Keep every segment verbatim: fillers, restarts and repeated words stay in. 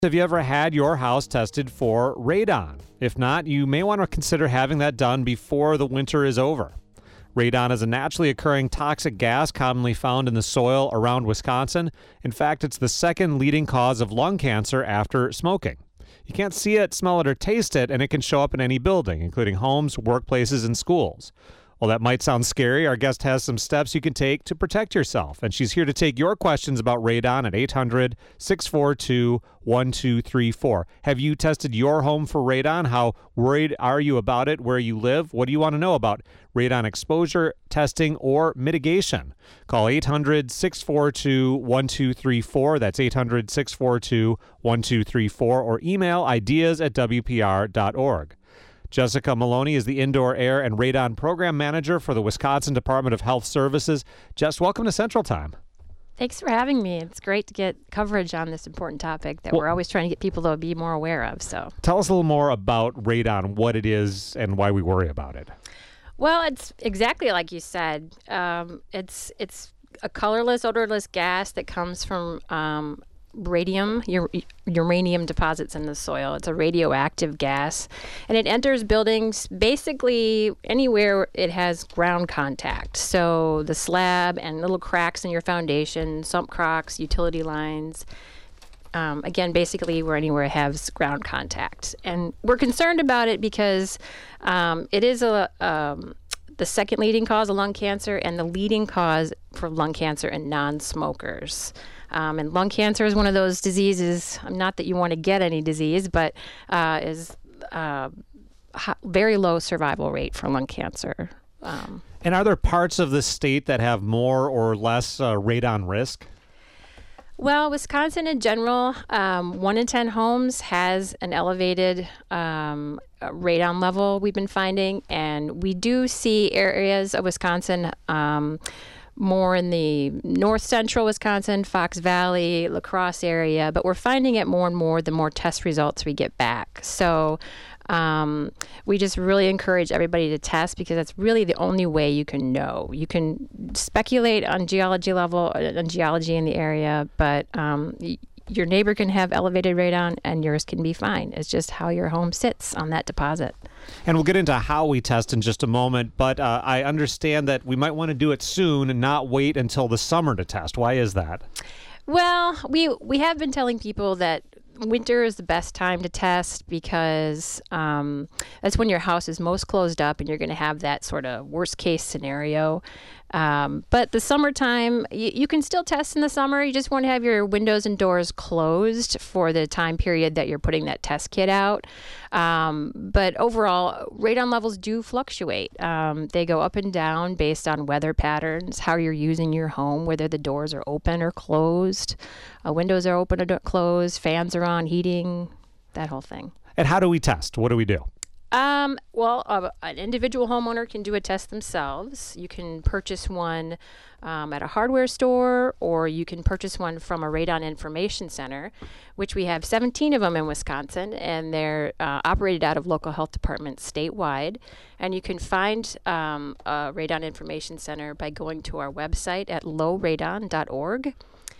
Have you ever had your house tested for radon? If not, you may want to consider having that done before the winter is over. Radon is a naturally occurring toxic gas commonly found in the soil around Wisconsin. In fact, it's the second leading cause of lung cancer after smoking. You can't see it, smell it, or taste it, and it can show up in any building, including homes, workplaces, and schools. Well, that might sound scary. Our guest has some steps you can take to protect yourself, and she's here to take your questions about radon at eight hundred, six four two, one two three four. Have you tested your home for radon? How worried are you about it where you live? What do you want to know about radon exposure, testing, or mitigation? Call eight hundred, six four two, one two three four. That's eight hundred, six four two, one two three four, or email ideas at w p r dot org. Jessica Maloney is the Indoor Air and Radon Program Manager for the Wisconsin Department of Health Services. Jess, welcome to Central Time. Thanks for having me. It's great to get coverage on this important topic that well, we're always trying to get people to be more aware of. So, tell us a little more about radon, what it is, and why we worry about it. Well, it's exactly like you said. Um, it's it's a colorless, odorless gas that comes from um, radium, ur- uranium deposits in the soil. It's a radioactive gas, and it enters buildings basically anywhere it has ground contact. So the slab and little cracks in your foundation, sump cracks, utility lines. Um, again, basically where anywhere it has ground contact. And we're concerned about it because um, it is a um, the second leading cause of lung cancer and the leading cause for lung cancer in non-smokers. Um, and lung cancer is one of those diseases, not that you want to get any disease, but uh, is uh, h- very low survival rate for lung cancer. Um, and are there parts of the state that have more or less uh, radon risk? Well, Wisconsin in general, um, one in ten homes has an elevated um, radon level we've been finding, and we do see areas of Wisconsin um, more in the north central Wisconsin, Fox Valley, La Crosse area, but we're finding it more and more the more test results we get back. So um, we just really encourage everybody to test because that's really the only way you can know. You can speculate on geology level, on geology in the area, but um, y- your neighbor can have elevated radon and yours can be fine. It's just how your home sits on that deposit. And we'll get into how we test in just a moment, but uh, I understand that we might want to do it soon and not wait until the summer to test. Why is that? Well, we we have been telling people that winter is the best time to test because um, that's when your house is most closed up and you're going to have that sort of worst case scenario. Um, but the summertime, you, you can still test in the summer. You just want to have your windows and doors closed for the time period that you're putting that test kit out. Um, but overall, radon levels do fluctuate. Um, they go up and down based on weather patterns, how you're using your home, whether the doors are open or closed, uh, windows are open or closed, fans are on, heating, that whole thing. And how do we test? What do we do? Um, well, uh, an individual homeowner can do a test themselves. You can purchase one um, at a hardware store, or you can purchase one from a Radon Information Center, which we have seventeen of them in Wisconsin, and they're uh, operated out of local health departments statewide. And you can find um, a Radon Information Center by going to our website at low radon dot org.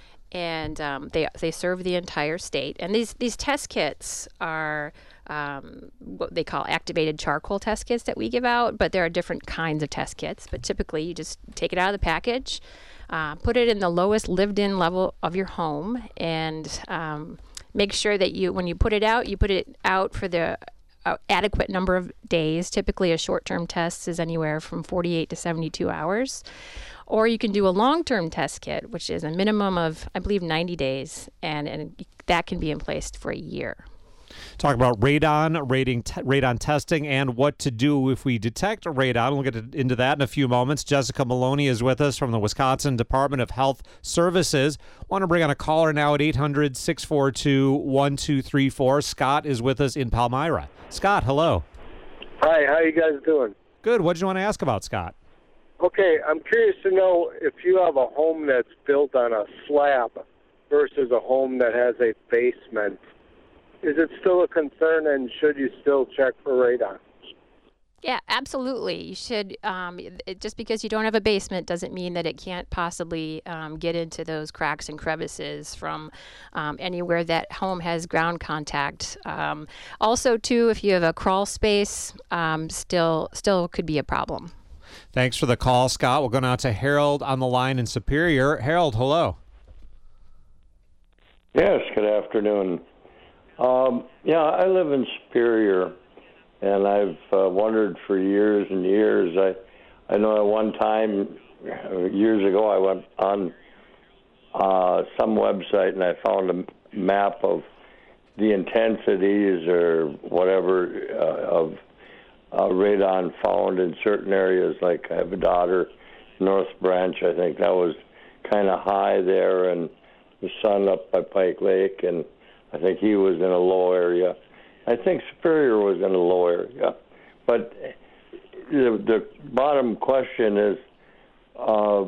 And um, they they serve the entire state. And these, these test kits are um, what they call activated charcoal test kits that we give out, but there are different kinds of test kits. But typically, you just take it out of the package, uh, put it in the lowest lived-in level of your home, and um, make sure that you, when you put it out, you put it out for the uh, adequate number of days. Typically, a short-term test is anywhere from forty-eight to seventy-two hours. Or you can do a long-term test kit, which is a minimum of, I believe, ninety days, and, and that can be in place for a year. Talk about radon, rating, t- radon testing, and what to do if we detect radon. We'll get into that in a few moments. Jessica Maloney is with us from the Wisconsin Department of Health Services. Want to bring on a caller now at eight hundred, six four two, one two three four. Scott is with us in Palmyra. Scott, hello. Hi, how you guys doing? Good. What did you want to ask about, Scott? Okay, I'm curious to know if you have a home that's built on a slab versus a home that has a basement. Is it still a concern, and should you still check for radon? Yeah, absolutely. You should. Um, it, just because you don't have a basement doesn't mean that it can't possibly um, get into those cracks and crevices from um, anywhere that home has ground contact. Um, also, too, if you have a crawl space, um, still still could be a problem. Thanks for the call, Scott. We'll go now to Harold on the line in Superior. Harold, hello. Yes, good afternoon. Um, yeah, I live in Superior, and I've uh, wondered for years and years. I, I know at one time, uh, years ago, I went on uh, some website and I found a map of the intensities or whatever uh, of uh, radon found in certain areas. Like I have a daughter, North Branch, I think that was kind of high there, and the son up by Pike Lake, and I think he was in a low area. I think Superior was in a low area. But the, the bottom question is, uh,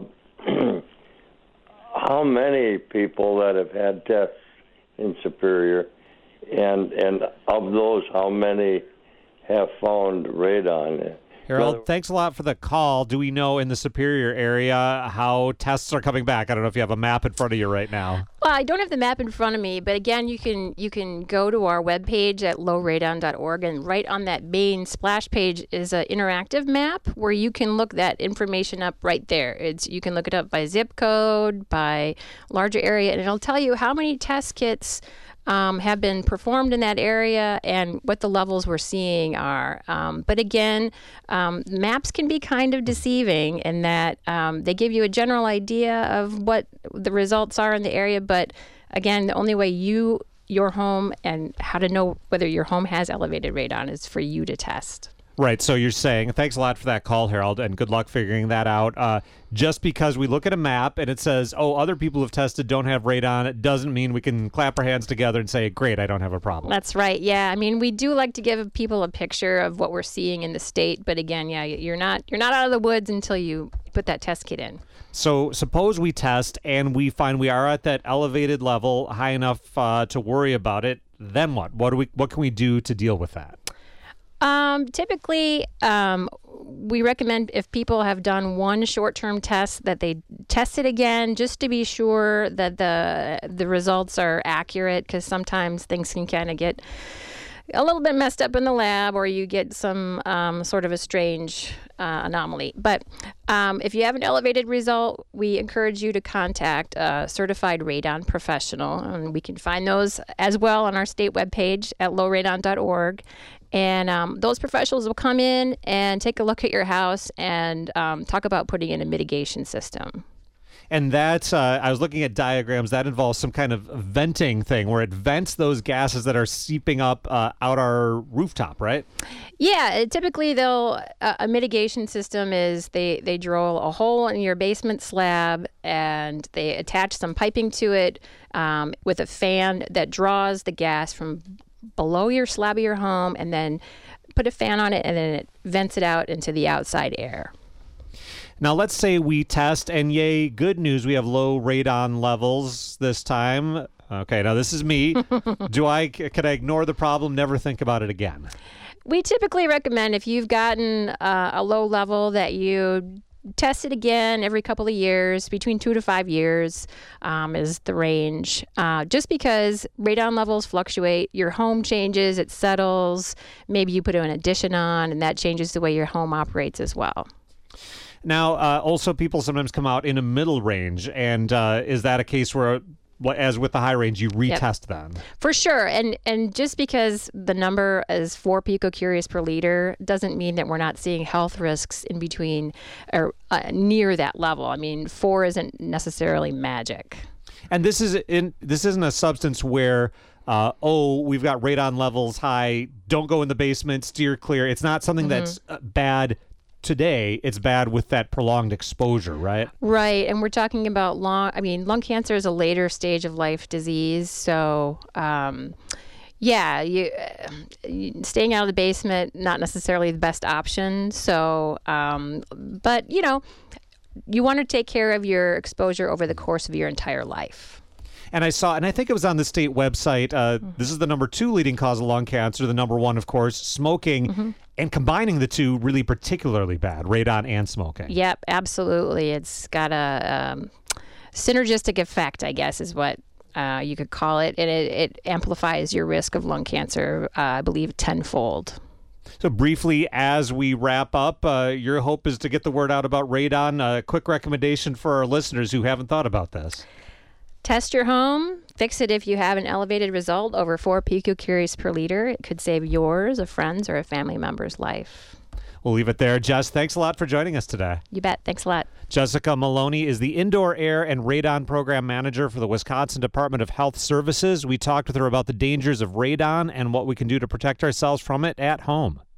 how many people that have had tests in Superior, and and of those, how many have found radon? Harold, Rather, thanks a lot for the call. Do we know in the Superior area how tests are coming back? I don't know if you have a map in front of you right now. Well, I don't have the map in front of me, but again, you can you can go to our webpage at low radon dot org, and right on that main splash page is an interactive map where you can look that information up right there. It's you can look it up by zip code, by larger area, and it'll tell you how many test kits Um, have been performed in that area and what the levels we're seeing are. Um, but again, um, maps can be kind of deceiving in that um, they give you a general idea of what the results are in the area. But again, the only way you, your home, and how to know whether your home has elevated radon is for you to test. Right. So you're saying, thanks a lot for that call, Harold, and good luck figuring that out. Uh, just because we look at a map and it says, oh, other people who've tested don't have radon, it doesn't mean we can clap our hands together and say, great, I don't have a problem. That's right. Yeah. I mean, we do like to give people a picture of what we're seeing in the state. But again, yeah, you're not you're not out of the woods until you put that test kit in. So suppose we test and we find we are at that elevated level, high enough uh, to worry about it. Then what? What do we? What can we do to deal with that? Um, typically, um, we recommend if people have done one short-term test that they test it again just to be sure that the the results are accurate, because sometimes things can kind of get a little bit messed up in the lab, or you get some um, sort of a strange uh, anomaly. But um, if you have an elevated result, we encourage you to contact a certified radon professional, and we can find those as well on our state webpage at low radon dot org. And um, those professionals will come in and take a look at your house and um, talk about putting in a mitigation system. And that, uh, I was looking at diagrams, that involves some kind of venting thing where it vents those gases that are seeping up uh, out our rooftop, right? Yeah, it, typically they'll, uh, a mitigation system is they, they drill a hole in your basement slab and they attach some piping to it um, with a fan that draws the gas from below your slab of your home, and then put a fan on it, and then it vents it out into the outside air. Now, let's say we test, and yay, good news, we have low radon levels this time. Okay, now this is me. Do I, can I ignore the problem, never think about it again? We typically recommend if you've gotten uh, a low level that you test it again every couple of years, between two to five years um, is the range. Uh, just because radon levels fluctuate, your home changes, it settles, maybe you put an addition on, and that changes the way your home operates as well. Now, uh, also people sometimes come out in a middle range, and uh, is that a case where, as with the high range, you retest yep. them? For sure. And and just because the number is four picocuries per liter doesn't mean that we're not seeing health risks in between or uh, near that level. I mean, four isn't necessarily magic. And this is in this isn't a substance where uh, oh, we've got radon levels high, don't go in the basement, steer clear. It's not something mm-hmm. that's uh, bad today. It's bad with that prolonged exposure, right? Right. And we're talking about long, I mean, lung cancer is a later stage of life disease. So, um, yeah, you, uh, staying out of the basement, not necessarily the best option. So, um, but, you know, you want to take care of your exposure over the course of your entire life. And I saw, and I think it was on the state website, uh, mm-hmm. this is the number two leading cause of lung cancer. The number one, of course, smoking. Mm-hmm. And combining the two really particularly bad, radon and smoking. Yep, absolutely. It's got a um, synergistic effect, I guess, is what uh, you could call it. And it, it amplifies your risk of lung cancer, uh, I believe, tenfold. So briefly, as we wrap up, uh, your hope is to get the word out about radon. A quick recommendation for our listeners who haven't thought about this. Test your home. Fix it if you have an elevated result over four picocuries per liter. It could save yours, a friend's, or a family member's life. We'll leave it there. Jess, thanks a lot for joining us today. You bet. Thanks a lot. Jessica Maloney is the Indoor Air and Radon Program Manager for the Wisconsin Department of Health Services. We talked with her about the dangers of radon and what we can do to protect ourselves from it at home.